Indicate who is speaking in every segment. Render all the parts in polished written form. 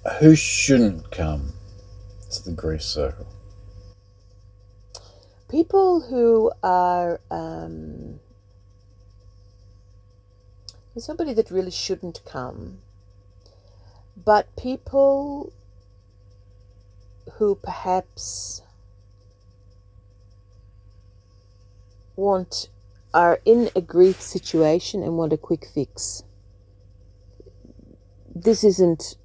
Speaker 1: Who shouldn't come to the grief circle?
Speaker 2: People who are somebody that really shouldn't come, but people who perhaps are in a grief situation and want a quick fix. This isn't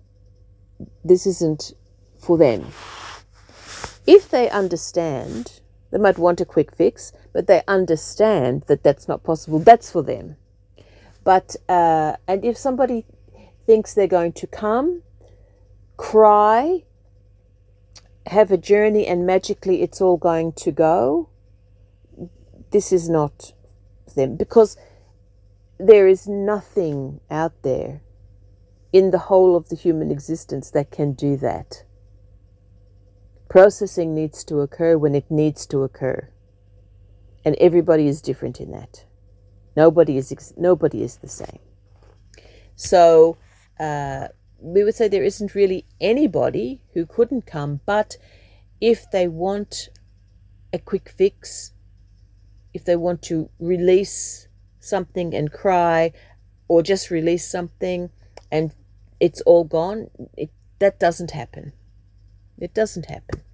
Speaker 2: for them. If they understand, they might want a quick fix, but they understand that that's not possible, that's for them. But and if somebody thinks they're going to come, cry, have a journey, and magically it's all going to go, this is not them, because there is nothing out there in the whole of the human existence that can do that. Processing needs to occur when it needs to occur, and everybody is different in that. Nobody is the same. So we would say there isn't really anybody who couldn't come, but if they want a quick fix, if they want to release something and cry, or just release something and it's all gone, that doesn't happen. It doesn't happen.